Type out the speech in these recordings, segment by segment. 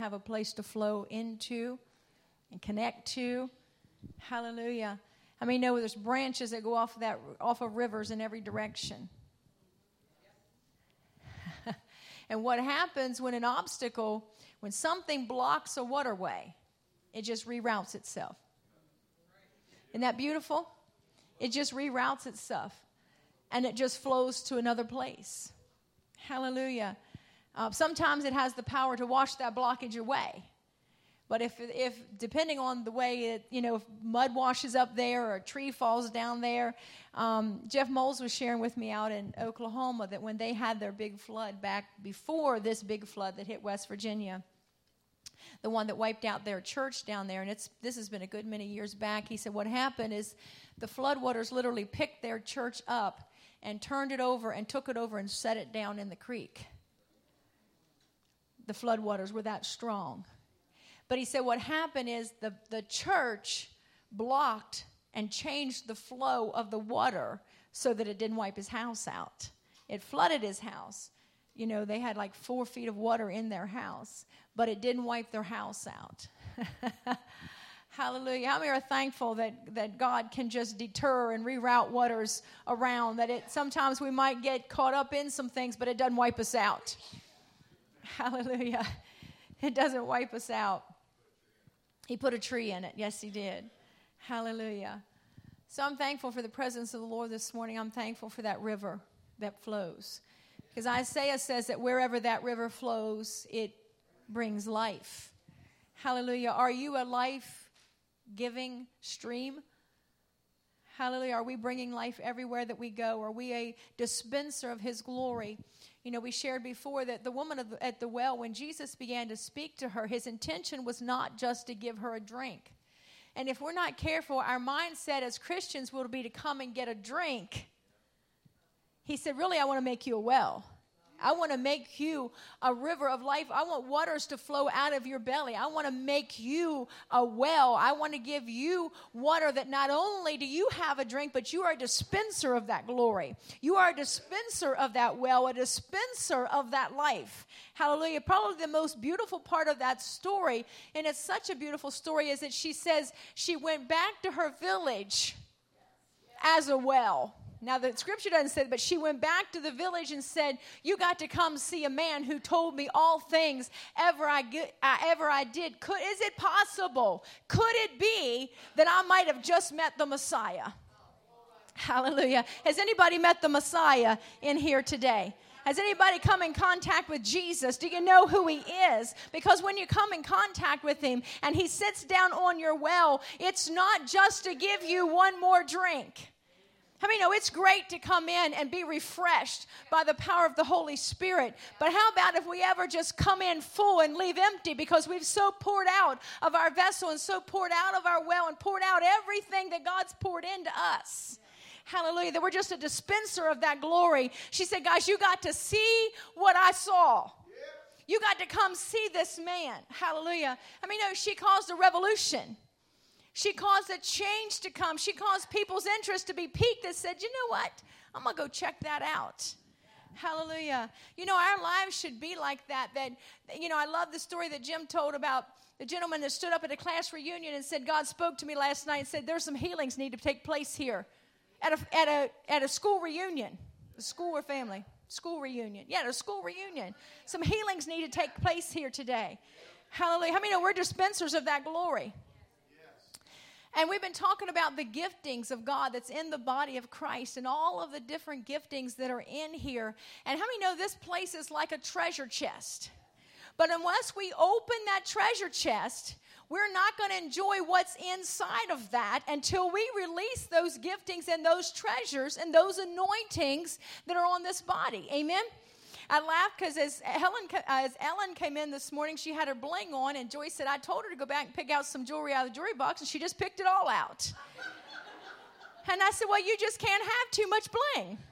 have a place to flow into and connect to. Hallelujah. I mean, know there's branches that go off of rivers in every direction. And what happens when when something blocks a waterway, it just reroutes itself. Isn't that beautiful? It just reroutes itself. And it just flows to another place. Hallelujah. Sometimes it has the power to wash that blockage away. But if depending on the way if mud washes up there or a tree falls down there, Jeff Moles was sharing with me out in Oklahoma that when they had their big flood back before this big flood that hit West Virginia, the one that wiped out their church down there, and this has been a good many years back, he said what happened is the floodwaters literally picked their church up and turned it over and took it over and set it down in the creek. The floodwaters were that strong. But he said what happened is the church blocked and changed the flow of the water so that it didn't wipe his house out. It flooded his house. They had like 4 feet of water in their house, but it didn't wipe their house out. Hallelujah. How many are thankful that God can just deter and reroute waters around, that sometimes we might get caught up in some things, but it doesn't wipe us out. Hallelujah. It doesn't wipe us out. He put a tree in it. Yes, he did. Hallelujah. So I'm thankful for the presence of the Lord this morning. I'm thankful for that river that flows. Because Isaiah says that wherever that river flows, it brings life. Hallelujah. Are you a life-giving stream? Hallelujah. Are we bringing life everywhere that we go? Are we a dispenser of his glory? We shared before that the woman at the well, when Jesus began to speak to her, his intention was not just to give her a drink. And if we're not careful, our mindset as Christians will be to come and get a drink. He said, really, I want to make you a well. I want to make you a river of life. I want waters to flow out of your belly. I want to make you a well. I want to give you water that not only do you have a drink, but you are a dispenser of that glory. You are a dispenser of that well, a dispenser of that life. Hallelujah. Probably the most beautiful part of that story, and it's such a beautiful story, is that she says she went back to her village as a well. Now, the scripture doesn't say it, but she went back to the village and said, you got to come see a man who told me all things ever I did. Is it possible? Could it be that I might have just met the Messiah? Hallelujah. Has anybody met the Messiah in here today? Has anybody come in contact with Jesus? Do you know who he is? Because when you come in contact with him and he sits down on your well, it's not just to give you one more drink. I mean, it's great to come in and be refreshed by the power of the Holy Spirit. But how about if we ever just come in full and leave empty because we've so poured out of our vessel and so poured out of our well and poured out everything that God's poured into us. Hallelujah. That we're just a dispenser of that glory. She said, guys, you got to see what I saw. You got to come see this man. Hallelujah. I mean, she caused a revolution. She caused a change to come. She caused people's interest to be piqued and said, you know what? I'm going to go check that out. Hallelujah. Our lives should be like that. I love the story that Jim told about the gentleman that stood up at a class reunion and said, God spoke to me last night and said, there's some healings need to take place here at a school reunion. A school or family? School reunion. Yeah, at a school reunion. Some healings need to take place here today. Hallelujah. How many know we're dispensers of that glory? And we've been talking about the giftings of God that's in the body of Christ and all of the different giftings that are in here. And how many know this place is like a treasure chest? But unless we open that treasure chest, we're not going to enjoy what's inside of that until we release those giftings and those treasures and those anointings that are on this body. Amen? I laughed because as Ellen came in this morning, she had her bling on, and Joyce said, I told her to go back and pick out some jewelry out of the jewelry box, and she just picked it all out. And I said, well, you just can't have too much bling.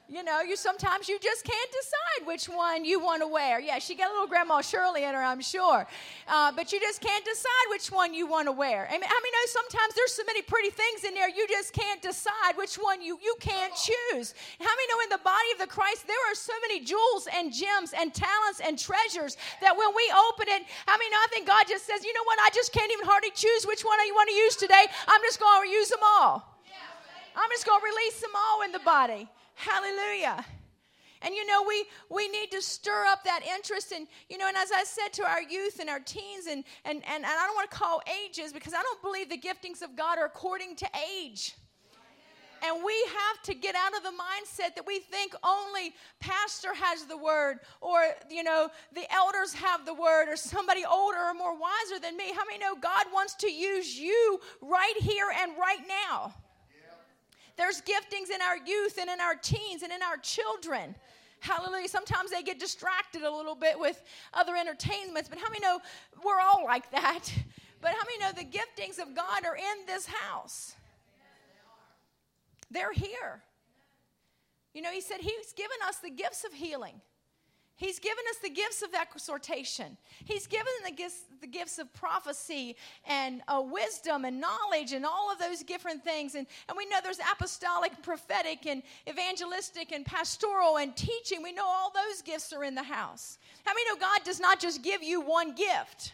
You know, sometimes you just can't decide which one you want to wear. Yeah, she got a little Grandma Shirley in her, I'm sure. But you just can't decide which one you want to wear. I mean, know sometimes there's so many pretty things in there, you just can't decide which one you can't choose. How many know in the body of the Christ, there are so many jewels and gems and talents and treasures that when we open it, I think God just says, you know what, I just can't even hardly choose which one I want to use today. I'm just going to use them all. I'm just going to release them all in the body. Hallelujah. And you know, we need to stir up that interest. And you know, and as I said to our youth and our teens, and I don't want to call ages, because I don't believe the giftings of God are according to age. And we have to get out of the mindset that we think only pastor has the word, or, you know, the elders have the word, or somebody older or more wiser than me. How many know God wants to use you right here and right now? There's giftings in our youth and in our teens and in our children. Hallelujah. Sometimes they get distracted a little bit with other entertainments, but how many know we're all like that? But how many know the giftings of God are in this house? They're here. You know, he said he's given us the gifts of healing. He's given us the gifts of exhortation. He's given the gifts of prophecy and wisdom and knowledge and all of those different things. And we know there's apostolic, prophetic, and evangelistic, and pastoral, and teaching. We know all those gifts are in the house. How many know God does not just give you one gift?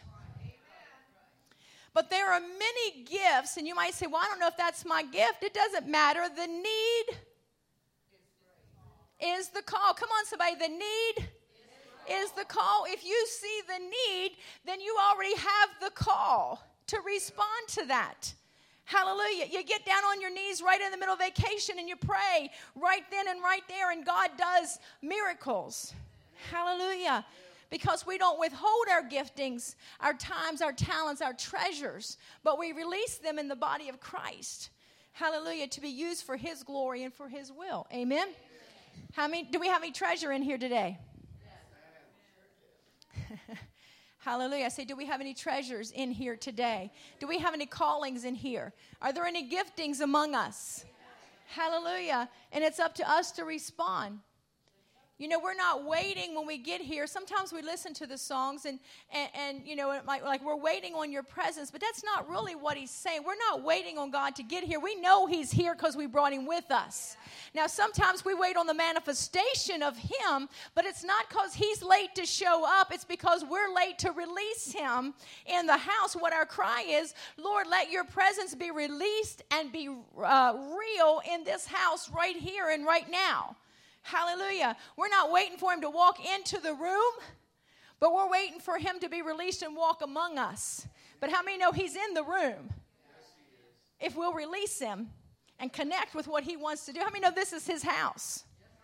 But there are many gifts, and you might say, well, I don't know if that's my gift. It doesn't matter. The need is the call. Come on, somebody. The need is the call. If you see the need, then you already have the call to respond to that. Hallelujah. You get down on your knees right in the middle of vacation and you pray right then and right there, and God does miracles. Hallelujah. Because we don't withhold our giftings, our times, our talents, our treasures, but we release them in the body of Christ. Hallelujah. To be used for His glory and for His will. Amen. Do we have any treasure in here today? Hallelujah. I say, do we have any treasures in here today? Do we have any callings in here? Are there any giftings among us? Hallelujah. And it's up to us to respond. You know, we're not waiting when we get here. Sometimes we listen to the songs and you know, like we're waiting on your presence, but that's not really what he's saying. We're not waiting on God to get here. We know he's here because we brought him with us. Now, sometimes we wait on the manifestation of him, but it's not because he's late to show up. It's because we're late to release him in the house. What our cry is, Lord, let your presence be released and be real in this house right here and right now. Hallelujah. We're not waiting for him to walk into the room, but we're waiting for him to be released and walk among us. But how many know he's in the room? If we'll release him and connect with what he wants to do. How many know this is his house?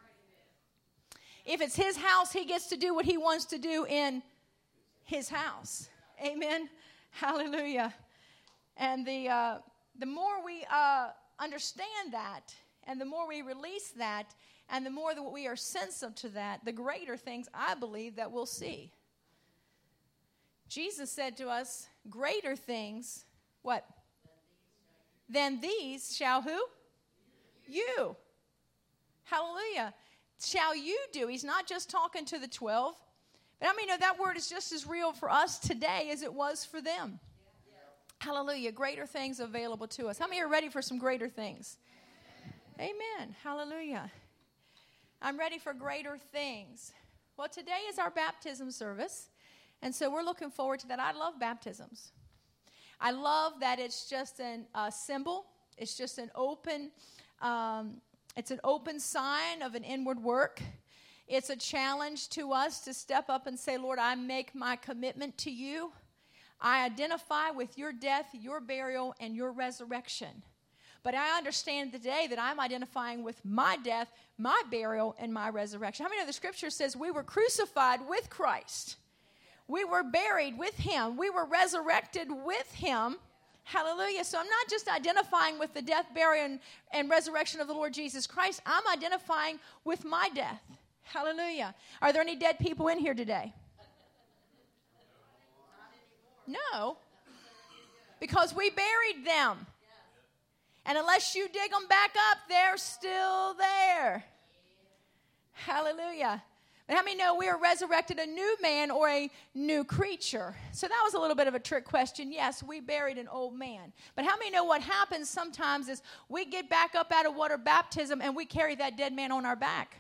If it's his house, he gets to do what he wants to do in his house. Amen. Hallelujah. And the more we understand that, and the more we release that, and the more that we are sensitive to that, the greater things I believe that we'll see. Jesus said to us, greater things, what? Than these shall who? You. Hallelujah. Shall you do. He's not just talking to the 12. But I mean, that word is just as real for us today as it was for them. Hallelujah. Greater things available to us. How many are ready for some greater things? Amen. Hallelujah. I'm ready for greater things. Well, today is our baptism service, and so we're looking forward to that. I love baptisms. I love that it's just a symbol. It's just an open, it's an open sign of an inward work. It's a challenge to us to step up and say, Lord, I make my commitment to you. I identify with your death, your burial, and your resurrection. But I understand today that I'm identifying with my death, my burial, and my resurrection. How many of the scripture says we were crucified with Christ? We were buried with him. We were resurrected with him. Hallelujah. So I'm not just identifying with the death, burial, and resurrection of the Lord Jesus Christ. I'm identifying with my death. Hallelujah. Are there any dead people in here today? No. Because we buried them. And unless you dig them back up, they're still there. Hallelujah. But how many know we are resurrected a new man or a new creature? So that was a little bit of a trick question. Yes, we buried an old man. But how many know what happens sometimes is we get back up out of water baptism and we carry that dead man on our back.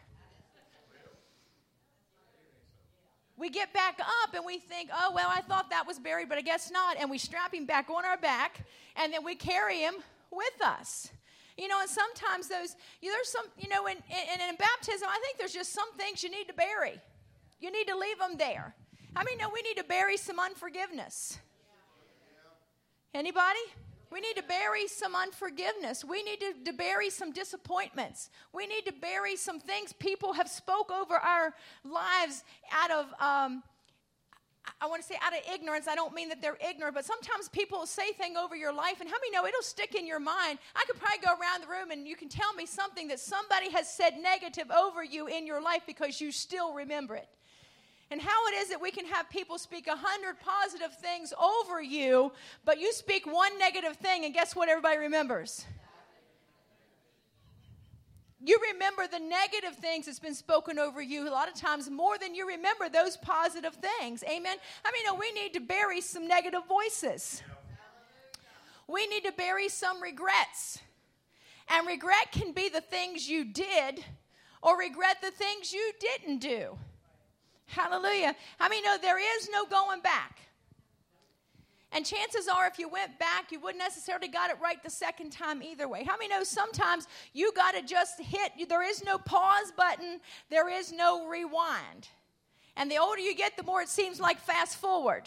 We get back up and we think, oh, well, I thought that was buried, but I guess not. And we strap him back on our back and then we carry him with us. You know, and sometimes there's some, in baptism, I think there's just some things you need to bury. You need to leave them there. How many know we need to bury some unforgiveness? Anybody? We need to bury some unforgiveness. We need to bury some disappointments. We need to bury some things people have spoke over our lives out of I want to say out of ignorance. I don't mean that they're ignorant, but sometimes people say things over your life, and how many know it'll stick in your mind? I could probably go around the room, and you can tell me something that somebody has said negative over you in your life because you still remember it. And how it is that we can have people speak 100 positive things over you, but you speak one negative thing, and guess what everybody remembers? You remember the negative things that's been spoken over you a lot of times more than you remember those positive things. Amen? I mean, we need to bury some negative voices. We need to bury some regrets. And regret can be the things you did or regret the things you didn't do. Hallelujah. I mean, no, there is no going back. And chances are if you went back, you wouldn't necessarily got it right the second time either way. How many know sometimes you got to just there is no pause button, there is no rewind. And the older you get, the more it seems like fast forward.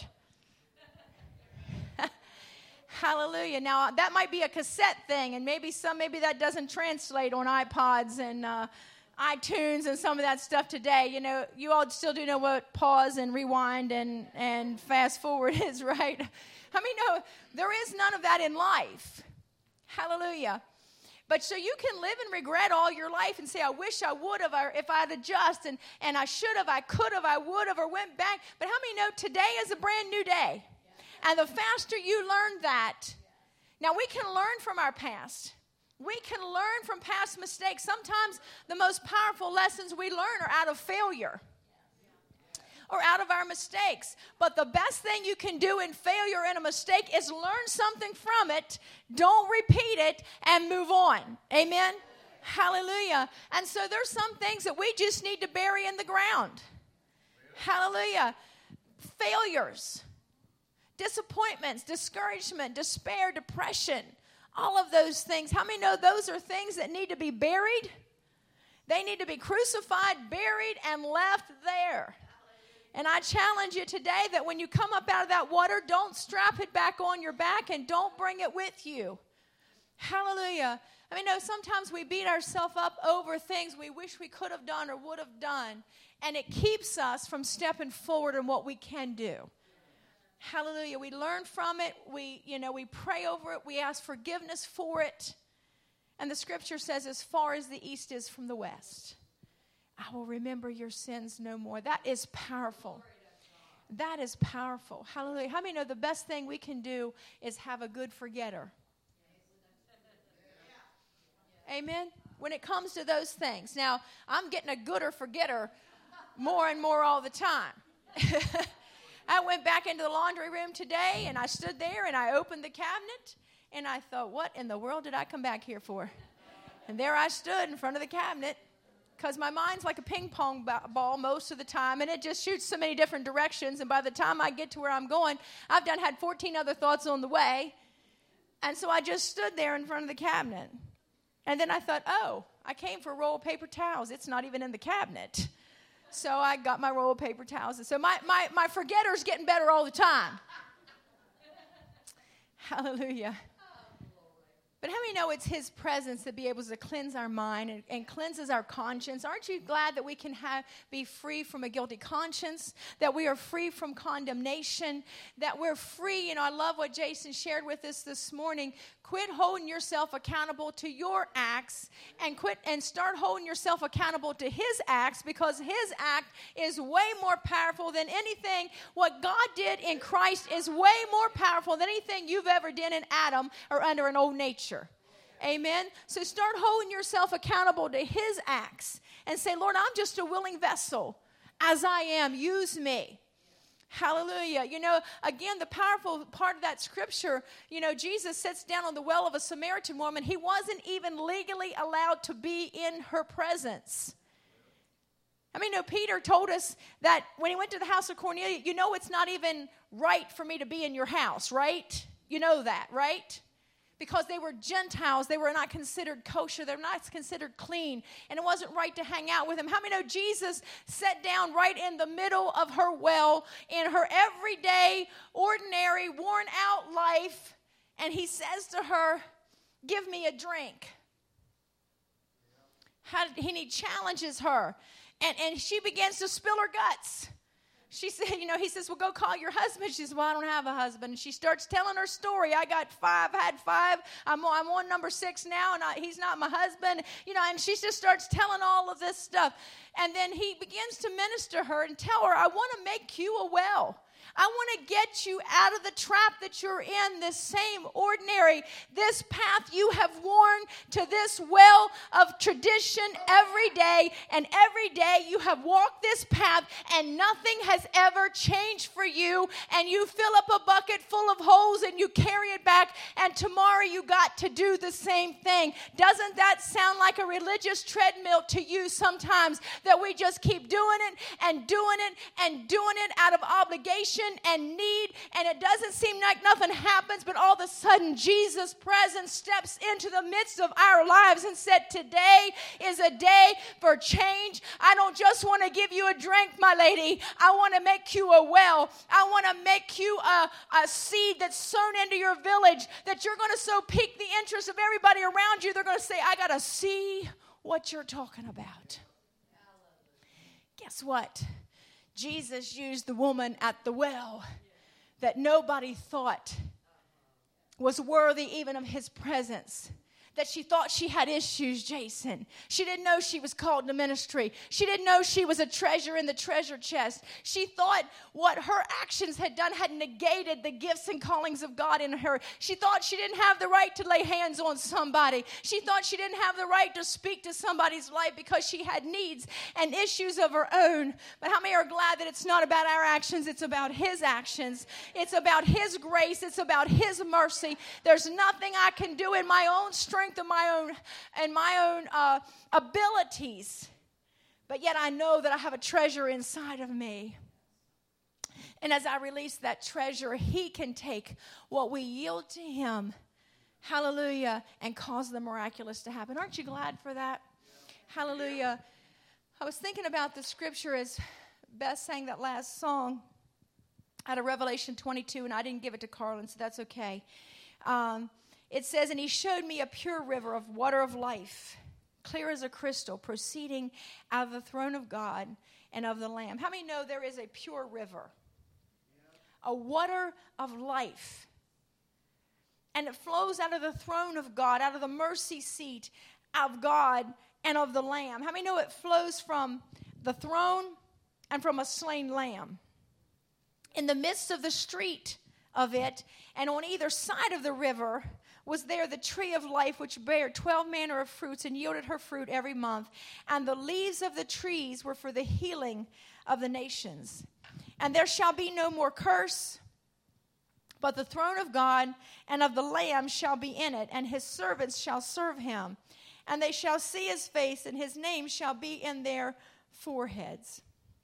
Hallelujah. Now, that might be a cassette thing, and maybe that doesn't translate on iPods and iTunes and some of that stuff today. You know, you all still do know what pause and rewind and fast forward is, right? I mean, no, there is none of that in life. Hallelujah. But so you can live in regret all your life and say, I wish I would have, or if I'd adjusted, and I should have, I could have, I would have, or went back. But how many know today is a brand new day? And the faster you learn that, now we can learn from our past. We can learn from past mistakes. Sometimes the most powerful lessons we learn are out of failure or out of our mistakes. But the best thing you can do in failure and a mistake is learn something from it, don't repeat it, and move on. Amen? Hallelujah. And so there's some things that we just need to bury in the ground. Hallelujah. Failures, disappointments, discouragement, despair, depression. All of those things. How many know those are things that need to be buried? They need to be crucified, buried, and left there. And I challenge you today that when you come up out of that water, don't strap it back on your back and don't bring it with you. Hallelujah. I mean, no, sometimes we beat ourselves up over things we wish we could have done or would have done, and it keeps us from stepping forward in what we can do. Hallelujah. We learn from it. We pray over it. We ask forgiveness for it. And the scripture says, as far as the east is from the west, I will remember your sins no more. That is powerful. That is powerful. Hallelujah. How many know the best thing we can do is have a good forgetter? Amen. When it comes to those things. Now, I'm getting a gooder forgetter more and more all the time. I went back into the laundry room today, and I stood there, and I opened the cabinet, and I thought, what in the world did I come back here for? And there I stood in front of the cabinet, because my mind's like a ping pong ball most of the time, and it just shoots so many different directions, and by the time I get to where I'm going, I've had 14 other thoughts on the way, and so I just stood there in front of the cabinet. And then I thought, oh, I came for a roll of paper towels. It's not even in the cabinet. So I got my roll of paper towels. So my forgetter's getting better all the time. Hallelujah. But how many know it's his presence that be able to cleanse our mind and cleanses our conscience? Aren't you glad that we can be free from a guilty conscience, that we are free from condemnation, that we're free? I love what Jason shared with us this morning. Quit holding yourself accountable to your acts and start holding yourself accountable to his acts, because his act is way more powerful than anything. What God did in Christ is way more powerful than anything you've ever done in Adam or under an old nature. Amen. So start holding yourself accountable to his acts and say, Lord, I'm just a willing vessel. As I am, use me. Hallelujah. You know, again, the powerful part of that scripture, you know, Jesus sits down on the well of a Samaritan woman. He wasn't even legally allowed to be in her presence. I mean, no, Peter told us that when he went to the house of Cornelius, you know, it's not even right for me to be in your house, right? You know that, right? Because they were Gentiles, they were not considered kosher, they were not considered clean, and it wasn't right to hang out with them. How many know Jesus sat down right in the middle of her well, in her everyday, ordinary, worn-out life, and he says to her, give me a drink. And he challenges her, and she begins to spill her guts. She said, you know, he says, well, go call your husband. She says, well, I don't have a husband. And she starts telling her story. I got 5, had 5. I'm on number 6 now, and he's not my husband. You know, and she just starts telling all of this stuff. And then he begins to minister her and tell her, I want to make you a well. I want to get you out of the trap that you're in, this same ordinary, this path you have worn to this well of tradition every day. And every day you have walked this path and nothing has ever changed for you. And you fill up a bucket full of holes and you carry it back. And tomorrow you got to do the same thing. Doesn't that sound like a religious treadmill to you sometimes, that we just keep doing it and doing it and doing it out of obligation and need, and it doesn't seem like nothing happens, but all of a sudden Jesus' presence steps into the midst of our lives and said, today is a day for change. I don't just want to give you a drink, my lady. I want to make you a well. I want to make you a seed that's sown into your village, that you're going to so pique the interest of everybody around you. They're going to say, I got to see what you're talking about. Guess what? Jesus used the woman at the well that nobody thought was worthy even of his presence. That she thought she had issues, Jason. She didn't know she was called to ministry. She didn't know she was a treasure in the treasure chest. She thought what her actions had done had negated the gifts and callings of God in her. She thought she didn't have the right to lay hands on somebody. She thought she didn't have the right to speak to somebody's life because she had needs and issues of her own. But how many are glad that it's not about our actions, it's about his actions. It's about his grace. It's about his mercy. There's nothing I can do in my own strength of my own abilities, but yet I know that I have a treasure inside of me, and as I release that treasure, he can take what we yield to him, hallelujah, and cause the miraculous to happen. Aren't you glad for that? Hallelujah. I was thinking about the scripture as Beth sang that last song out of Revelation 22, and I didn't give it to Carlin, so that's okay. It says, and he showed me a pure river of water of life, clear as a crystal, proceeding out of the throne of God and of the Lamb. How many know there is a pure river? A water of life. And it flows out of the throne of God, out of the mercy seat of God and of the Lamb. How many know it flows from the throne and from a slain lamb? In the midst of the street of it, and on either side of the river, was there the tree of life, which bare 12 manner of fruits and yielded her fruit every month. And the leaves of the trees were for the healing of the nations. And there shall be no more curse, but the throne of God and of the Lamb shall be in it, and his servants shall serve him. And they shall see his face, and his name shall be in their foreheads.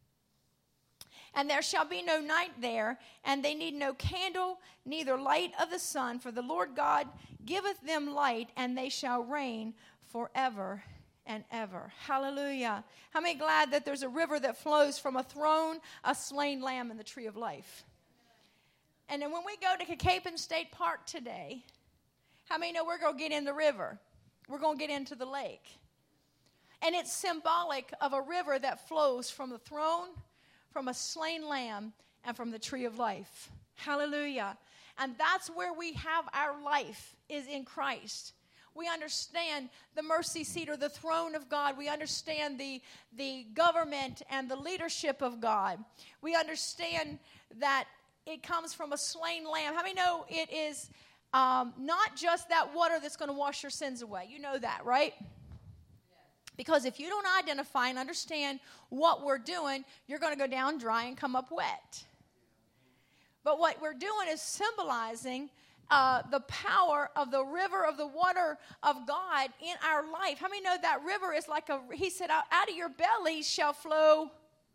And there shall be no night there, and they need no candle, neither light of the sun, for the Lord God giveth them light, and they shall reign forever and ever. Hallelujah. How many glad that there's a river that flows from a throne, a slain lamb, and the tree of life? And then when we go to Capon State Park today, how many know we're going to get in the river? We're going to get into the lake. And it's symbolic of a river that flows from the throne, from a slain lamb, and from the tree of life. Hallelujah. And that's where we have our life, is in Christ. We understand the mercy seat or the throne of God. We understand the government and the leadership of God. We understand that it comes from a slain lamb. How many know it is not just that water that's going to wash your sins away. You know that, right? Because if you don't identify and understand what we're doing, you're going to go down dry and come up wet. But what we're doing is symbolizing the power of the river of the water of God in our life. How many know that river is like he said, out of your belly shall flow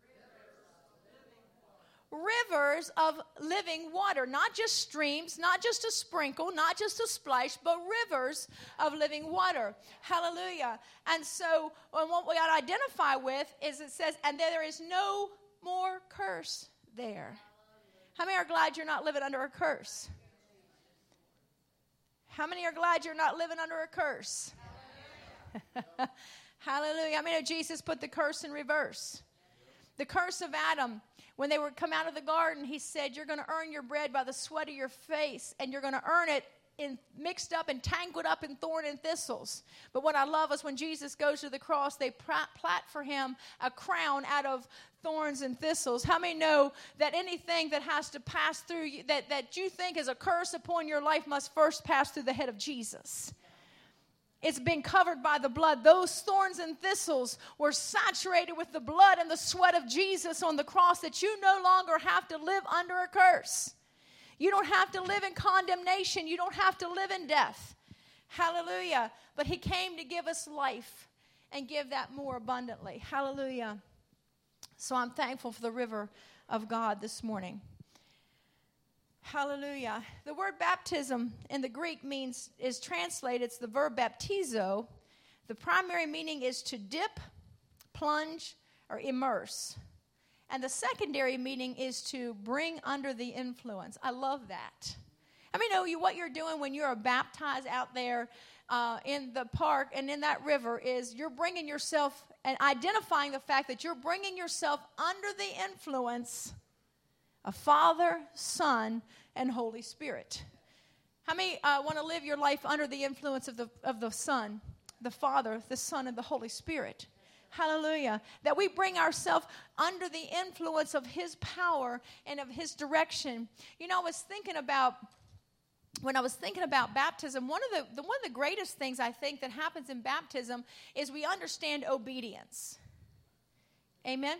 rivers of living water. Not just streams, not just a sprinkle, not just a splash, but rivers of living water. Hallelujah. And so what we got to identify with is it says, and there is no more curse there. How many are glad you're not living under a curse? How many are glad you're not living under a curse? Hallelujah. I mean, Jesus put the curse in reverse. The curse of Adam, when they were come out of the garden, he said, you're going to earn your bread by the sweat of your face, and you're going to earn it mixed up and tangled up in thorn and thistles. But what I love is when Jesus goes to the cross, they plait for him a crown out of thorns and thistles. How many know that anything that has to pass through you, that you think is a curse upon your life must first pass through the head of Jesus? It's been covered by the blood. Those thorns and thistles were saturated with the blood and the sweat of Jesus on the cross, that you no longer have to live under a curse. You don't have to live in condemnation. You don't have to live in death. Hallelujah. But he came to give us life and give that more abundantly. Hallelujah. So I'm thankful for the river of God this morning. Hallelujah. The word baptism in the Greek is translated, it's the verb baptizo. The primary meaning is to dip, plunge, or immerse. And the secondary meaning is to bring under the influence. I love that. I mean, what you're doing when you're baptized out there in the park and in that river is you're bringing yourself and identifying the fact that you're bringing yourself under the influence of Father, Son, and Holy Spirit. How many want to live your life under the influence of the Son, the Father, the Son, and the Holy Spirit? Hallelujah. That we bring ourselves under the influence of his power and of his direction. You know, when I was thinking about baptism, one of the greatest things I think that happens in baptism is we understand obedience. Amen?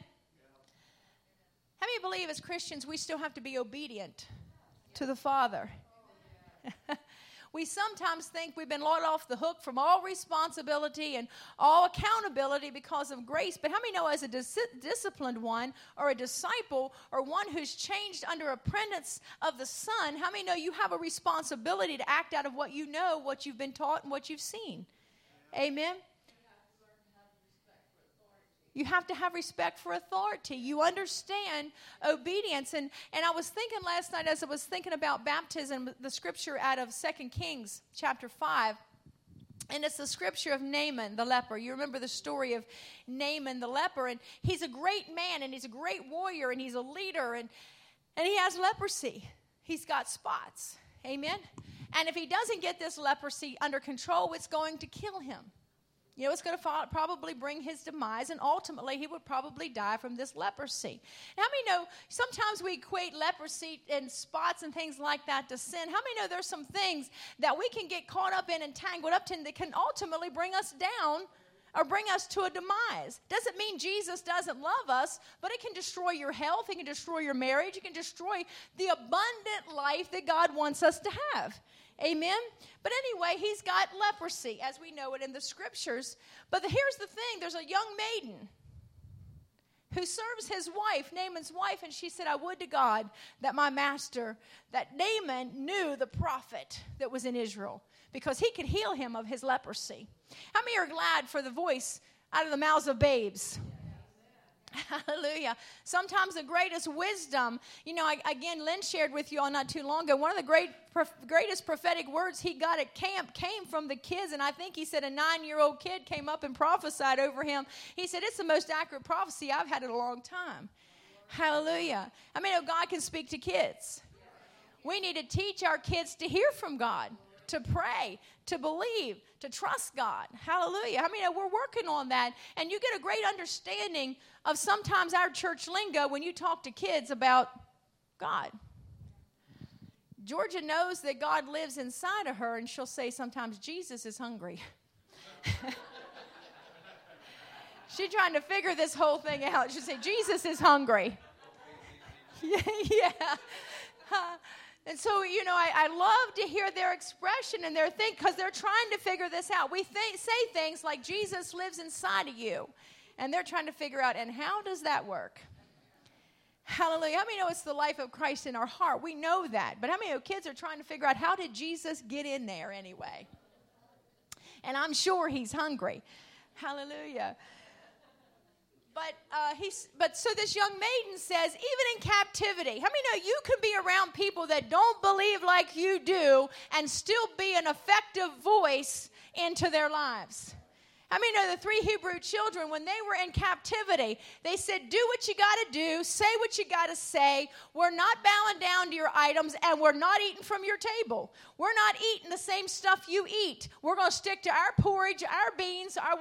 How many believe as Christians we still have to be obedient to the Father? We sometimes think we've been let off the hook from all responsibility and all accountability because of grace. But how many know as a disciplined one or a disciple or one who's changed under apprentice of the Son, how many know you have a responsibility to act out of what you know, what you've been taught, and what you've seen? Amen? You have to have respect for authority. You understand obedience. And I was thinking last night as I was thinking about baptism, the scripture out of 2 Kings chapter 5. And it's the scripture of Naaman the leper. You remember the story of Naaman the leper. And he's a great man and he's a great warrior and he's a leader. And he has leprosy. He's got spots. Amen? And if he doesn't get this leprosy under control, it's going to kill him. You know, it's going to probably bring his demise, and ultimately he would probably die from this leprosy. Now, how many know sometimes we equate leprosy and spots and things like that to sin? How many know there's some things that we can get caught up in and tangled up in that can ultimately bring us down or bring us to a demise? Doesn't mean Jesus doesn't love us, but it can destroy your health, it can destroy your marriage, it can destroy the abundant life that God wants us to have. Amen? But anyway, he's got leprosy, as we know it in the scriptures. But here's the thing. There's a young maiden who serves his wife, Naaman's wife, and she said, I would to God that my master, that Naaman knew the prophet that was in Israel, because he could heal him of his leprosy. How many are glad for the voice out of the mouths of babes? Hallelujah. Sometimes the greatest wisdom, you know, again, Lynn shared with you all not too long ago, one of the greatest prophetic words he got at camp came from the kids, and I think he said a 9-year-old kid came up and prophesied over him. He said, it's the most accurate prophecy I've had in a long time. Hallelujah. I mean, God can speak to kids. We need to teach our kids to hear from God, to pray, to believe, to trust God. Hallelujah. I mean, we're working on that. And you get a great understanding of sometimes our church lingo when you talk to kids about God. Georgia knows that God lives inside of her, and she'll say sometimes, Jesus is hungry. She's trying to figure this whole thing out. She'll say, Jesus is hungry. Yeah. And so, I love to hear their expression and their thing, because they're trying to figure this out. We say things like, Jesus lives inside of you. And they're trying to figure out, and how does that work? Hallelujah. How many know it's the life of Christ in our heart? We know that. But how many of kids are trying to figure out, how did Jesus get in there anyway? And I'm sure he's hungry. Hallelujah. But so this young maiden says, even in captivity, how many know you can be around people that don't believe like you do and still be an effective voice into their lives? How many know the 3 Hebrew children, when they were in captivity, they said, do what you got to do, say what you got to say. We're not bowing down to your items, and we're not eating from your table. We're not eating the same stuff you eat. We're going to stick to our porridge, our beans, our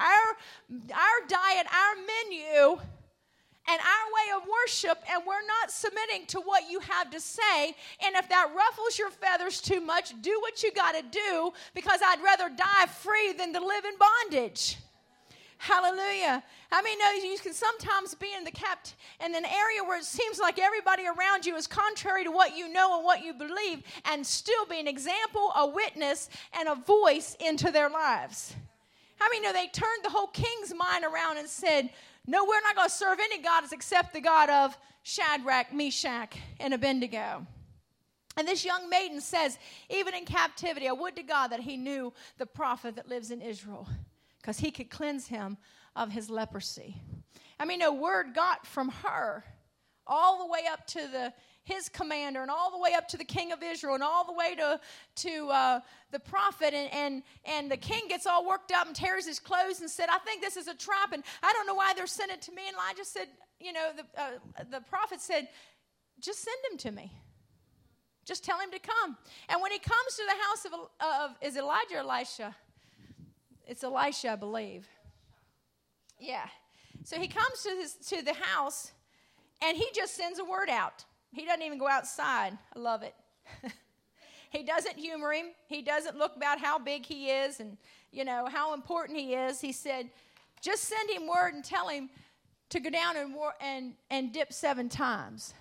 diet, our menu, and our way of worship, and we're not submitting to what you have to say. And if that ruffles your feathers too much, do what you got to do, because I'd rather die free than to live in bondage. Hallelujah. I mean, you can sometimes be in an area where it seems like everybody around you is contrary to what you know and what you believe, and still be an example, a witness, and a voice into their lives. How many know they turned the whole king's mind around and said, no, we're not going to serve any gods except the God of Shadrach, Meshach, and Abednego. And this young maiden says, even in captivity, I would to God that he knew the prophet that lives in Israel, because he could cleanse him of his leprosy. I mean, a word got from her all the way up to his commander, and all the way up to the king of Israel, and all the way to the prophet, and the king gets all worked up and tears his clothes and said, I think this is a trap, and I don't know why they're sending it to me. And Elijah said, the prophet said, just send him to me. Just tell him to come. And when he comes to the house of is Elijah or Elisha? It's Elisha, I believe. Yeah. So he comes to the house, and he just sends a word out. He doesn't even go outside. I love it. He doesn't humor him. He doesn't look about how big he is and, how important he is. He said, just send him word and tell him to go down and dip 7 times.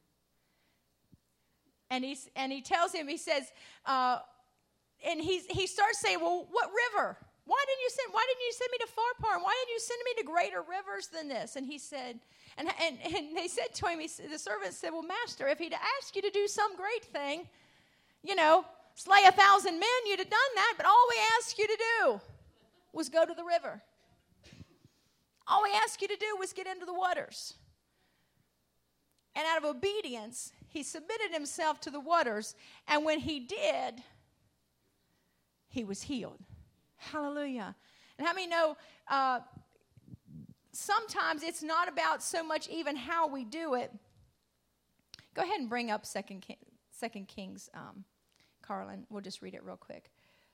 And he tells him, he says, and he starts saying, well, what river? Why didn't you send me to Pharpar? Why didn't you send me to greater rivers than this? And he said, and they said to him, the servant said, well, master, if he'd asked you to do some great thing, slay 1,000 men, you'd have done that. But all we asked you to do was go to the river. All we asked you to do was get into the waters. And out of obedience, he submitted himself to the waters. And when he did, he was healed. Hallelujah. And how many know sometimes it's not about so much even how we do it. Go ahead and bring up 2 Kings, Carlin. We'll just read it real quick.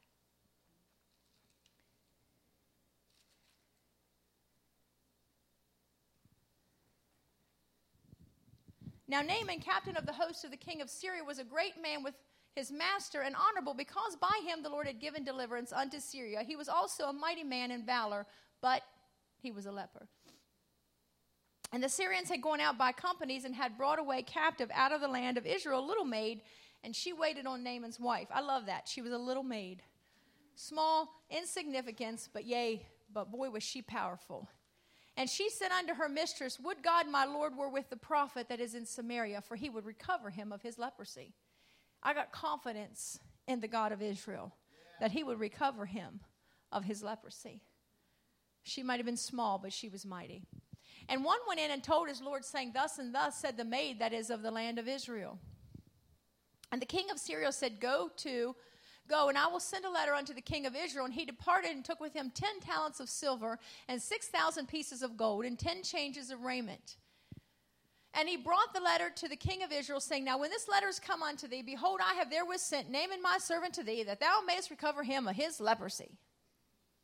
Now Naaman, captain of the host of the king of Syria, was a great man with his master and honorable, because by him the Lord had given deliverance unto Syria. He was also a mighty man in valor, but he was a leper. And the Syrians had gone out by companies and had brought away captive out of the land of Israel a little maid, and she waited on Naaman's wife. I love that. She was a little maid. Small, insignificance, but boy, was she powerful. And she said unto her mistress, would God my Lord were with the prophet that is in Samaria, for he would recover him of his leprosy. I got confidence in the God of Israel that he would recover him of his leprosy. She might have been small, but she was mighty. And one went in and told his Lord, saying, thus and thus said the maid that is of the land of Israel. And the king of Syria said, Go, and I will send a letter unto the king of Israel. And he departed and took with him 10 talents of silver and 6,000 pieces of gold and 10 changes of raiment. And he brought the letter to the king of Israel, saying, Now when this letter is come unto thee, behold, I have therewith sent Naaman my servant to thee, that thou mayest recover him of his leprosy.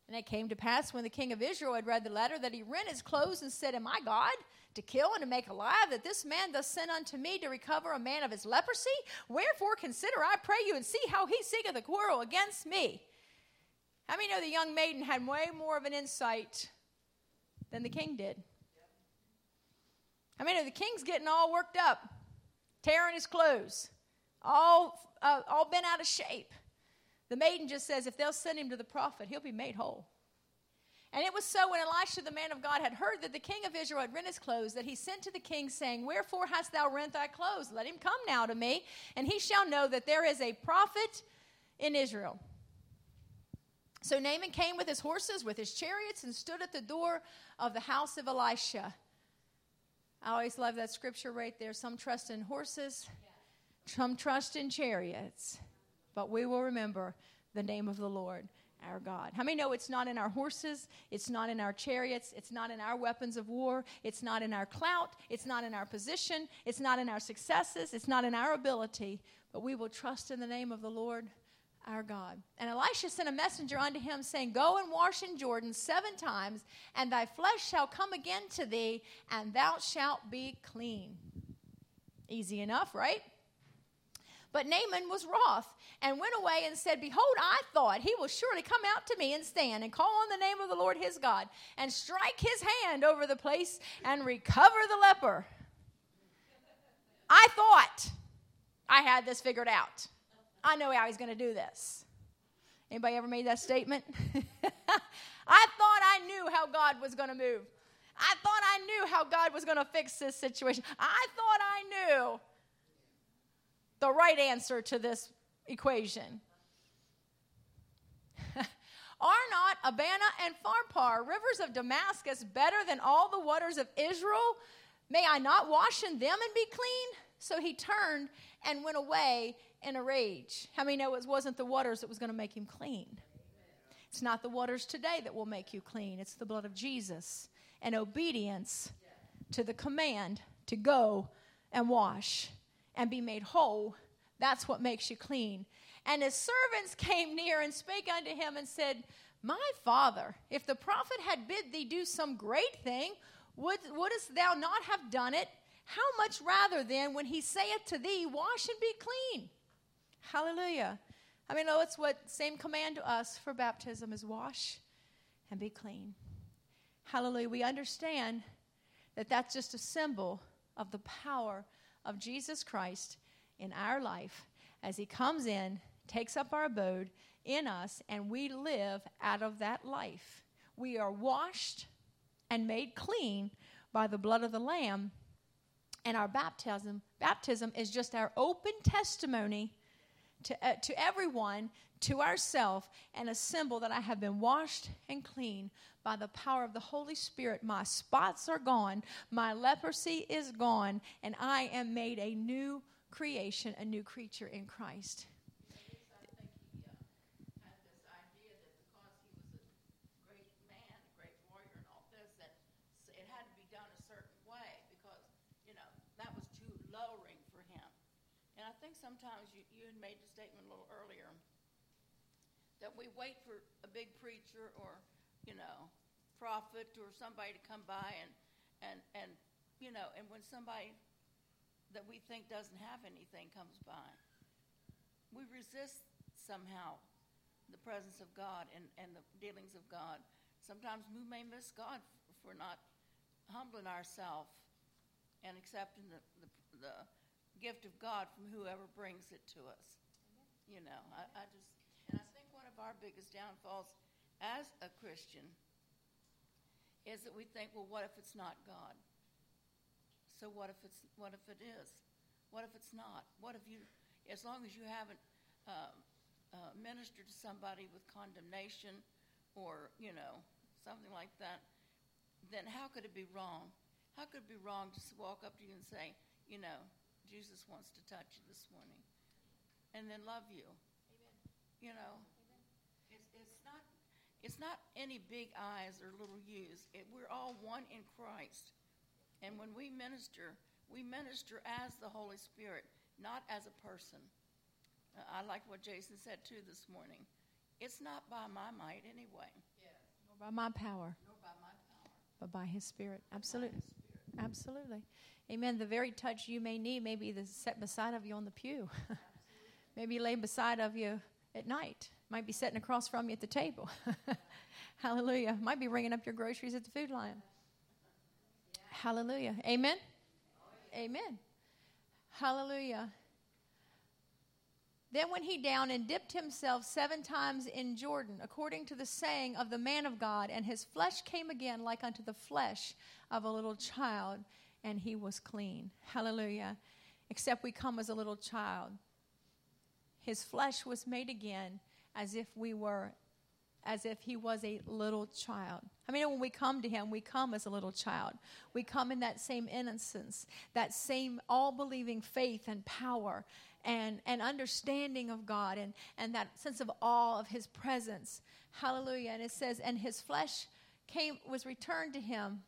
And it came to pass when the king of Israel had read the letter that he rent his clothes and said, Am I God to kill and to make alive, that this man thus sent unto me to recover a man of his leprosy? Wherefore consider, I pray you, and see how he seeketh a quarrel against me. How many know the young maiden had way more of an insight than the king did? How many know the king's getting all worked up, tearing his clothes, all bent out of shape? The maiden just says, if they'll send him to the prophet, he'll be made whole. And it was so when Elisha, the man of God, had heard that the king of Israel had rent his clothes, that he sent to the king, saying, Wherefore hast thou rent thy clothes? Let him come now to me, and he shall know that there is a prophet in Israel. So Naaman came with his horses, with his chariots, and stood at the door of the house of Elisha. I always love that scripture right there. Some trust in horses, some trust in chariots. But we will remember the name of the Lord, our God. How many know it's not in our horses, it's not in our chariots, it's not in our weapons of war, it's not in our clout, it's not in our position, it's not in our successes, it's not in our ability, but we will trust in the name of the Lord, our God. And Elisha sent a messenger unto him, saying, Go and wash in Jordan 7 times, and thy flesh shall come again to thee, and thou shalt be clean. Easy enough, right? But Naaman was wroth, and went away and said, Behold, I thought he will surely come out to me and stand, and call on the name of the Lord his God, and strike his hand over the place, and recover the leper. I thought I had this figured out. I know how he's going to do this. Anybody ever made that statement? I thought I knew how God was going to move. I thought I knew how God was going to fix this situation. I thought I knew the right answer to this equation. Are not Abana and Pharpar, rivers of Damascus, better than all the waters of Israel? May I not wash in them and be clean? So he turned and went away in a rage. How many know it wasn't the waters that was going to make him clean? It's not the waters today that will make you clean. It's the blood of Jesus and obedience to the command to go and wash and be made whole. That's what makes you clean. And his servants came near and spake unto him and said, My father, if the prophet had bid thee do some great thing, wouldest thou not have done it? How much rather then when he saith to thee, Wash and be clean? Hallelujah. I mean, no, it's what same command to us for baptism is wash and be clean. Hallelujah. We understand that that's just a symbol of the power of Jesus Christ in our life as he comes in, takes up our abode in us, and we live out of that life. We are washed and made clean by the blood of the Lamb, and our baptism is just our open testimony to everyone, to ourselves, and a symbol that I have been washed and clean by the power of the Holy Spirit. My spots are gone, my leprosy is gone, and I am made a new creation, a new creature in Christ. I think he had this idea that because he was a great man, a great warrior, and all this, that it had to be done a certain way because, that was too lowering for him. And I think sometimes you had made the statement a little earlier that we wait for a big preacher or, prophet or somebody to come by and when somebody that we think doesn't have anything comes by, we resist somehow the presence of God and the dealings of God. Sometimes we may miss God for not humbling ourselves and accepting the gift of God from whoever brings it to us. I think one of our biggest downfalls as a Christian is that we think, well, what if it's not God? So what if it is? What if it's not? What if you, as long as you haven't ministered to somebody with condemnation or, something like that, then how could it be wrong? How could it be wrong to walk up to you and say, Jesus wants to touch you this morning and then love you? Amen. It's not any big I's or little U's. We're all one in Christ. And when we minister as the Holy Spirit, not as a person. I like what Jason said, too, this morning. It's not by my might anyway. Yeah. By my power, nor by my power, but by His Spirit. Absolutely. Absolutely. Amen. The very touch you may need may be set beside of you on the pew. Maybe lay beside of you at night. Might be sitting across from you at the table. Hallelujah. Might be ringing up your groceries at the food line. Hallelujah. Amen. Amen. Hallelujah. Then went he down and dipped himself 7 times in Jordan, according to the saying of the man of God, and his flesh came again like unto the flesh of a little child, and he was clean. Hallelujah. Except we come as a little child. His flesh was made again as if he was a little child. I mean, when we come to Him, we come as a little child. We come in that same innocence, that same all-believing faith and power and understanding of God and that sense of awe of His presence. Hallelujah. And it says, and his flesh was returned to him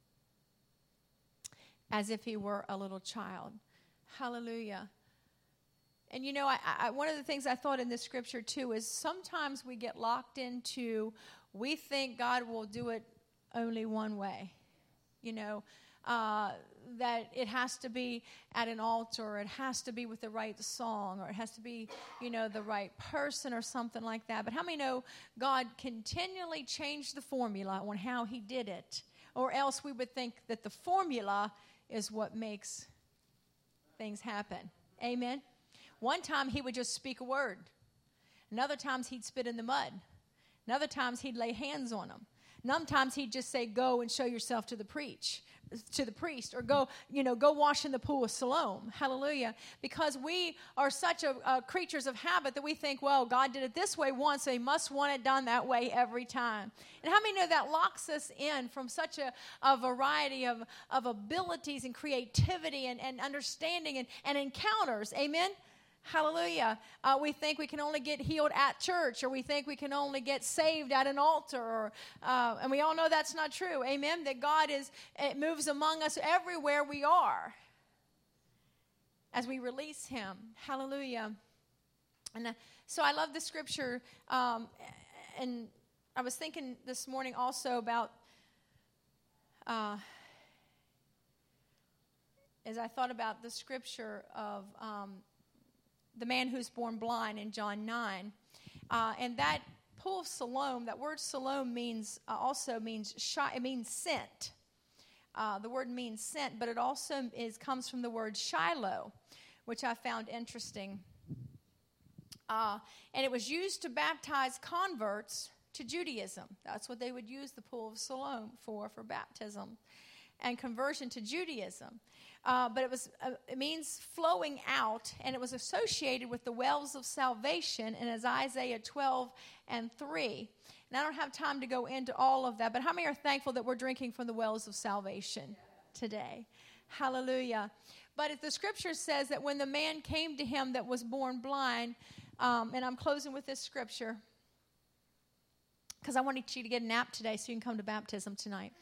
as if he were a little child. Hallelujah. And you know, I one of the things I thought in this scripture too is sometimes we get locked into, we think God will do it only one way. You know, that it has to be at an altar, or it has to be with the right song, or it has to be, you know, the right person or something like that. But how many know God continually changed the formula on how He did it? Or else we would think that the formula is what makes things happen. Amen? One time He would just speak a word. Another times He'd spit in the mud. Another times He'd lay hands on them. Sometimes He'd just say, go and show yourself to the priest, or go wash in the pool of Siloam. Hallelujah. Because we are such creatures of habit that we think, well, God did it this way once, so He must want it done that way every time. And how many know that locks us in from such a variety of abilities and creativity and understanding and encounters? Amen? Hallelujah. We think we can only get healed at church, or we think we can only get saved at an altar, and we all know that's not true. Amen. That God moves among us everywhere we are as we release Him. Hallelujah. And so I love the scripture, and I was thinking this morning also about as I thought about the scripture of the man who's born blind in John 9. And that pool of Siloam, that word Siloam also means sent. The word means sent, but it also comes from the word Shiloh, which I found interesting. And it was used to baptize converts to Judaism. That's what they would use the pool of Siloam for baptism and conversion to Judaism. But it means flowing out, and it was associated with the wells of salvation, and as Isaiah 12:3. And I don't have time to go into all of that, but how many are thankful that we're drinking from the wells of salvation today? Hallelujah. But if the scripture says that when the man came to Him that was born blind, and I'm closing with this scripture, because I wanted you to get a nap today so you can come to baptism tonight.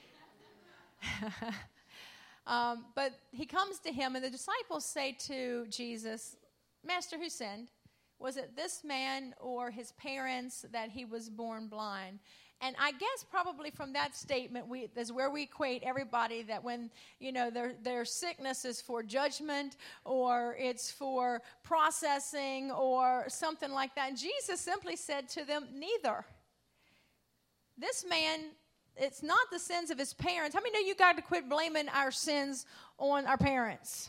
But he comes to Him, and the disciples say to Jesus, Master, who sinned? Was it this man or his parents that he was born blind? And I guess probably from that statement, that's where we equate everybody that when, you know, their sickness is for judgment, or it's for processing, or something like that. And Jesus simply said to them, neither. This man, it's not the sins of his parents. How many know you got to quit blaming our sins on our parents?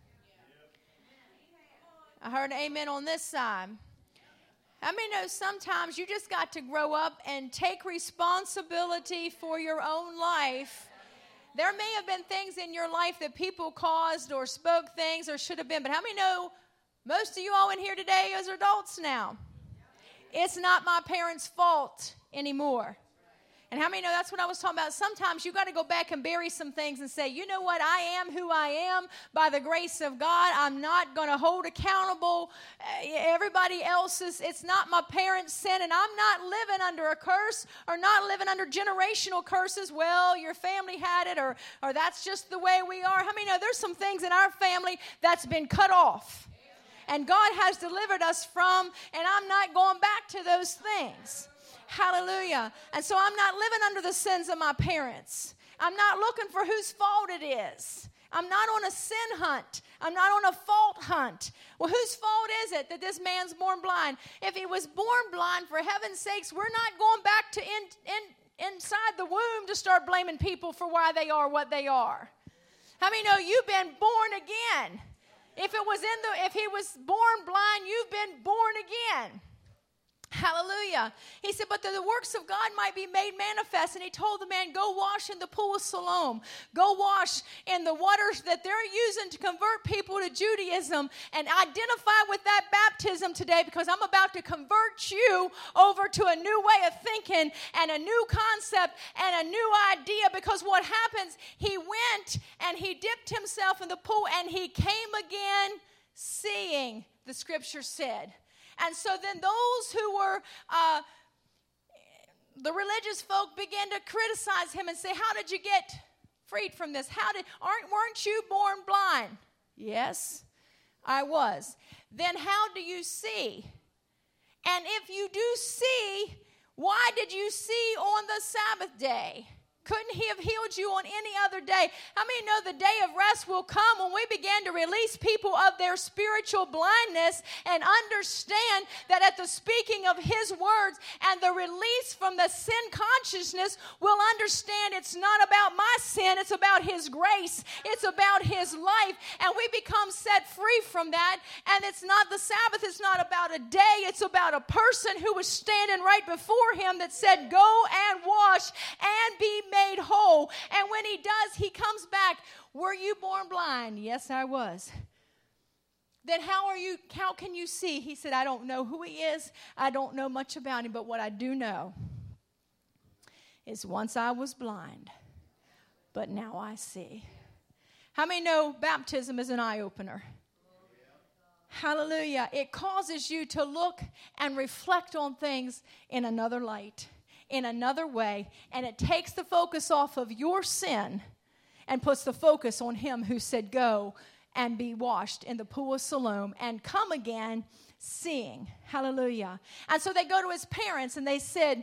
I heard an amen on this side. How many know sometimes you just got to grow up and take responsibility for your own life? There may have been things in your life that people caused or spoke things or should have been, but how many know most of you all in here today as adults now? It's not my parents' fault anymore. And how many know that's what I was talking about? Sometimes you got to go back and bury some things and say, you know what? I am who I am by the grace of God. I'm not going to hold accountable everybody else's. It's not my parents' sin, and I'm not living under a curse or not living under generational curses. Well, your family had it, or that's just the way we are. How many know there's some things in our family that's been cut off, and God has delivered us from, and I'm not going back to those things. Hallelujah. And so I'm not living under the sins of my parents. I'm not looking for whose fault it is. I'm not on a sin hunt. I'm not on a fault hunt. Well, whose fault is it that this man's born blind? If he was born blind, for heaven's sakes, we're not going back to inside the womb to start blaming people for why they are what they are. How many know you've been born again? If he was born blind, you've been born again. Hallelujah. He said, but the works of God might be made manifest. And he told the man, go wash in the pool of Siloam. Go wash in the waters that they're using to convert people to Judaism, and identify with that baptism today, because I'm about to convert you over to a new way of thinking and a new concept and a new idea. Because what happens, he went and he dipped himself in the pool and he came again seeing, the scripture said. And so then those who were the religious folk began to criticize him and say, how did you get freed from this? Weren't you born blind? Yes, I was. Then how do you see? And if you do see, why did you see on the Sabbath day? Couldn't he have healed you on any other day? How many know the day of rest will come when we begin to release people of their spiritual blindness and understand that at the speaking of his words and the release from the sin consciousness, we'll understand it's not about my sin, it's about his grace, it's about his life, and we become set free from that. And it's not the Sabbath, it's not about a day, it's about a person who was standing right before him that said, go and wash and be made whole. And when he does, he comes back. Were you born blind? Yes, I was. Then how can you see? He said, I don't know who he is. I don't know much about him, but what I do know is once I was blind, but now I see. How many know baptism is an eye-opener? Hallelujah. It causes you to look and reflect on things in another light, in another way, and it takes the focus off of your sin and puts the focus on him who said, go and be washed in the pool of Siloam and come again seeing. Hallelujah. And so they go to his parents and they said,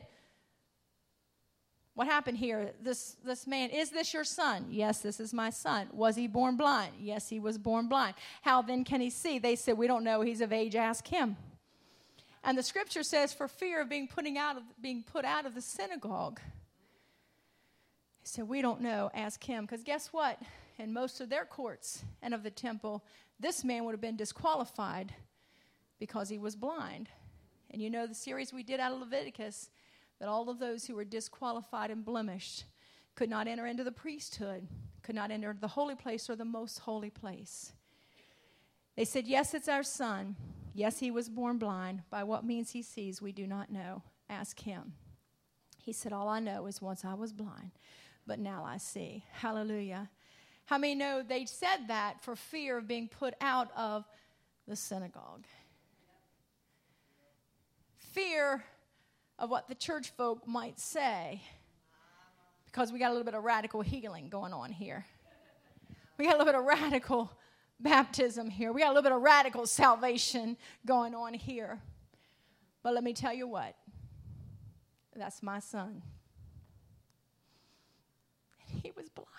what happened here? This man, is this your son? Yes, this is my son. Was he born blind? Yes, he was born blind. How then can he see? They said, we don't know. He's of age. Ask him. And the scripture says, for fear of being put out of the synagogue. He said, we don't know, ask him. Because guess what? In most of their courts and of the temple, this man would have been disqualified because he was blind. And you know the series we did out of Leviticus, that all of those who were disqualified and blemished could not enter into the priesthood, could not enter the holy place or the most holy place. They said, yes, it's our son. Yes, he was born blind. By what means he sees, we do not know. Ask him. He said, all I know is once I was blind, but now I see. Hallelujah. How many know they said that for fear of being put out of the synagogue? Fear of what the church folk might say, because we got a little bit of radical healing going on here. We got a little bit of radical baptism here. We got a little bit of radical salvation going on here. But let me tell you what. That's my son. And he was blind.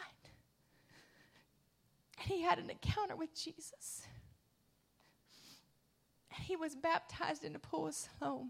And he had an encounter with Jesus. And he was baptized in the pool of Siloam.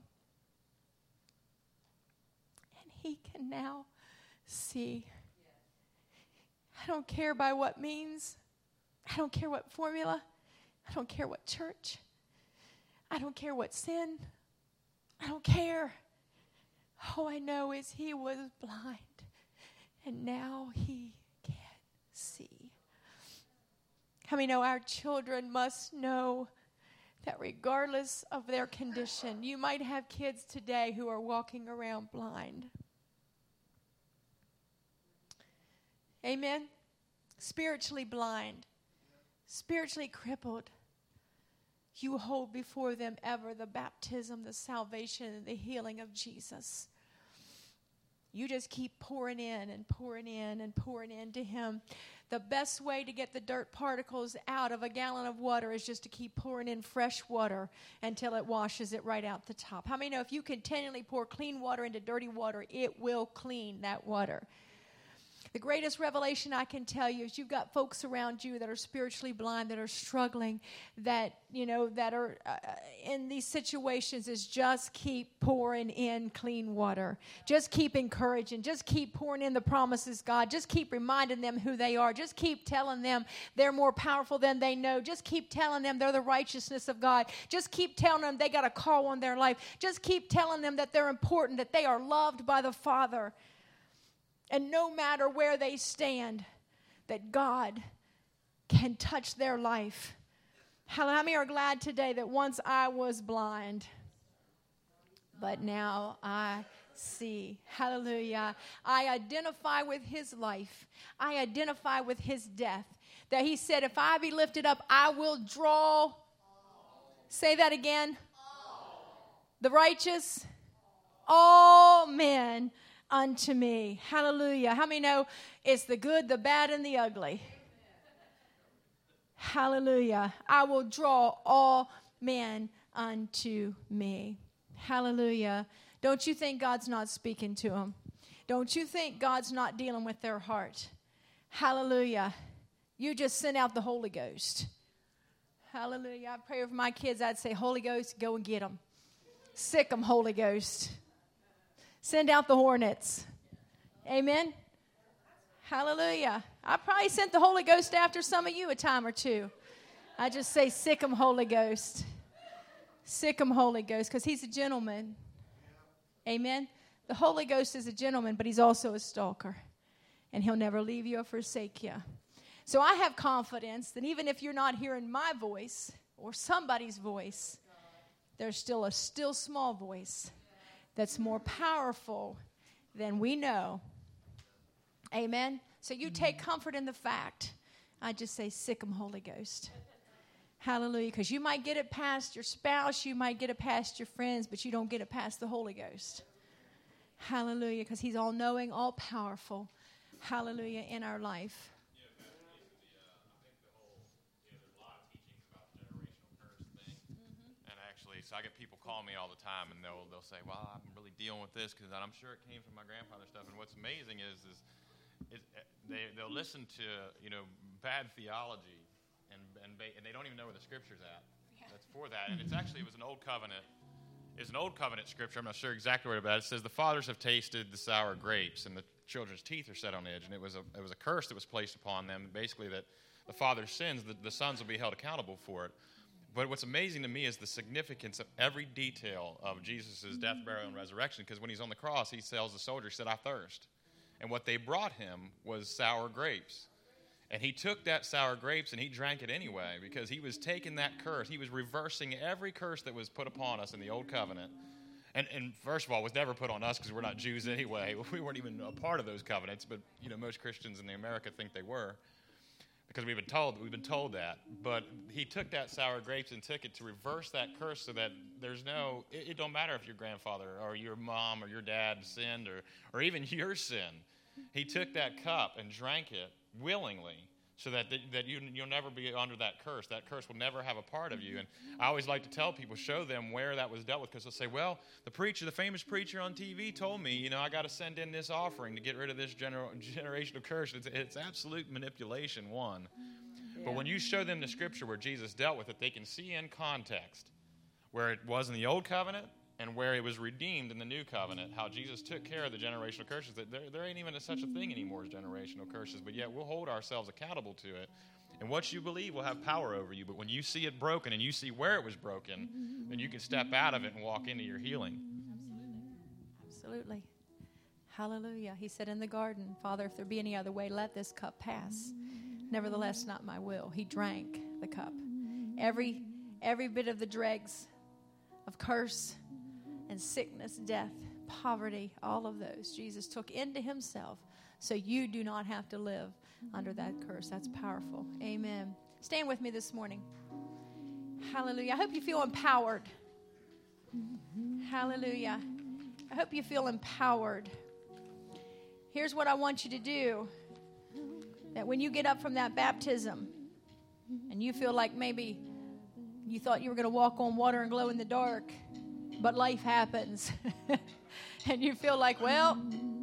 And he can now see. I don't care by what means. I don't care what formula. I don't care what church. I don't care what sin. I don't care. All I know is he was blind, and now he can see. How many know our children must know that regardless of their condition, you might have kids today who are walking around blind. Amen? Spiritually blind. Spiritually crippled. You hold before them ever the baptism, the salvation, and the healing of Jesus. You just keep pouring in and pouring in and pouring into him. The best way to get the dirt particles out of a gallon of water is just to keep pouring in fresh water until it washes it right out the top. How many know if you continually pour clean water into dirty water, it will clean that water? The greatest revelation I can tell you is you've got folks around you that are spiritually blind, that are struggling, that are in these situations, is just keep pouring in clean water. Just keep encouraging. Just keep pouring in the promises, God. Just keep reminding them who they are. Just keep telling them they're more powerful than they know. Just keep telling them they're the righteousness of God. Just keep telling them they got a call on their life. Just keep telling them that they're important, that they are loved by the Father. And no matter where they stand, that God can touch their life. How many are glad today that once I was blind, but now I see? Hallelujah. I identify with his life. I identify with his death. That he said, if I be lifted up, I will draw. Say that again. The righteous. All men unto me. Hallelujah. How many know it's the good, the bad, and the ugly? Hallelujah. I will draw all men unto me. Hallelujah. Don't you think God's not speaking to them? Don't you think God's not dealing with their heart? Hallelujah. You just send out the Holy Ghost. Hallelujah. I pray for my kids. I'd say, Holy Ghost, go and get them. Sick them, Holy Ghost. Send out the hornets. Amen. Hallelujah. I probably sent the Holy Ghost after some of you a time or two. I just say, sick 'em, Holy Ghost. Sick 'em, Holy Ghost, because he's a gentleman. Amen. The Holy Ghost is a gentleman, but he's also a stalker. And he'll never leave you or forsake you. So I have confidence that even if you're not hearing my voice or somebody's voice, there's still a still small voice that's more powerful than we know. Amen. So you take comfort in the fact. I just say, sick 'em, Holy Ghost. Hallelujah. Because you might get it past your spouse, you might get it past your friends, but you don't get it past the Holy Ghost. Hallelujah. Because he's all-knowing, all-powerful. Hallelujah. In our life. So I get people call me all the time, and they'll say, "Well, I'm really dealing with this because I'm sure it came from my grandfather's stuff." And what's amazing is they'll listen to bad theology, and they don't even know where the scripture's at. Yeah. That's for that, and it was an old covenant. It's an old covenant scripture. I'm not sure exactly where it says the fathers have tasted the sour grapes, and the children's teeth are set on edge. And it was a curse that was placed upon them, basically that the father's sins, the sons will be held accountable for it. But what's amazing to me is the significance of every detail of Jesus' death, burial, and resurrection. Because when he's on the cross, he tells the soldier, he said, "I thirst." And what they brought him was sour grapes. And he took that sour grapes and he drank it anyway because he was taking that curse. He was reversing every curse that was put upon us in the old covenant. And first of all, it was never put on us because we're not Jews anyway. We weren't even a part of those covenants. But most Christians in America think they were. Because we've been told that. But he took that sour grapes and took it to reverse that curse so that it don't matter if your grandfather or your mom or your dad sinned or even your sin. He took that cup and drank it willingly so that you'll never be under that curse. That curse will never have a part of you. And I always like to tell people, show them where that was dealt with, because they'll say, well, the famous preacher on TV told me, I got to send in this offering to get rid of this generational curse. It's absolute manipulation, one. Yeah. But when you show them the scripture where Jesus dealt with it, they can see in context where it was in the old covenant and where it was redeemed in the new covenant, how Jesus took care of the generational curses. That there ain't even such a thing anymore as generational curses, but yet we'll hold ourselves accountable to it. And what you believe will have power over you. But when you see it broken and you see where it was broken, then you can step out of it and walk into your healing. Absolutely. Hallelujah. He said in the garden, Father, if there be any other way, let this cup pass. Nevertheless, not my will. He drank the cup. Every bit of the dregs of curse and sickness, death, poverty, all of those, Jesus took into himself so you do not have to live under that curse. That's powerful. Amen. Stand with me this morning. Hallelujah. I hope you feel empowered. Hallelujah. I hope you feel empowered. here's what I want you to do. That when you get up from that baptism and you feel like maybe you thought you were going to walk on water and glow in the dark, but life happens. And you feel like, well,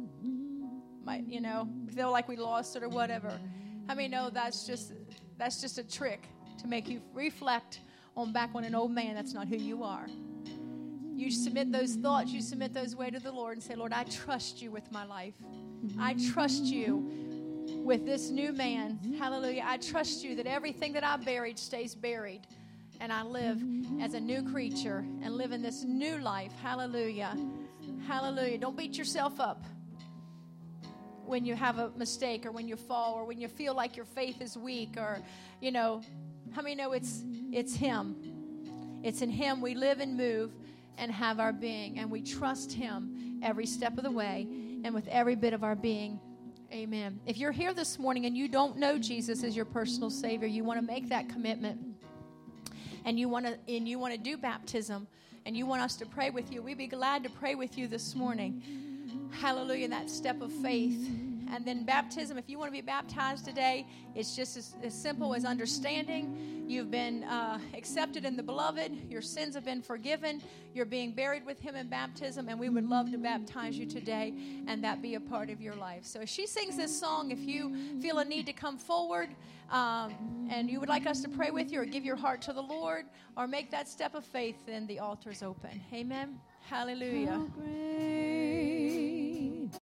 feel like we lost it or whatever. How many know that's just a trick to make you reflect on back on an old man? That's not who you are. You submit those thoughts, you submit those way to the Lord and say, Lord, I trust you with my life. I trust you with this new man. Hallelujah. I trust you that everything that I buried stays buried. And I live as a new creature and live in this new life. Hallelujah. Hallelujah. Don't beat yourself up when you have a mistake or when you fall or when you feel like your faith is weak or, how many know it's Him? It's in Him we live and move and have our being. And we trust Him every step of the way and with every bit of our being. Amen. If you're here this morning and you don't know Jesus as your personal Savior, you want to make that commitment and you want to do baptism and you want us to pray with you, we'd be glad to pray with you this morning. Hallelujah, that step of faith. And then baptism, if you want to be baptized today, it's just as simple as understanding you've been accepted in the beloved, your sins have been forgiven, you're being buried with Him in baptism, and we would love to baptize you today and that be a part of your life. So as she sings this song, if you feel a need to come forward and you would like us to pray with you or give your heart to the Lord or make that step of faith, then the altar is open. Amen. Hallelujah. How great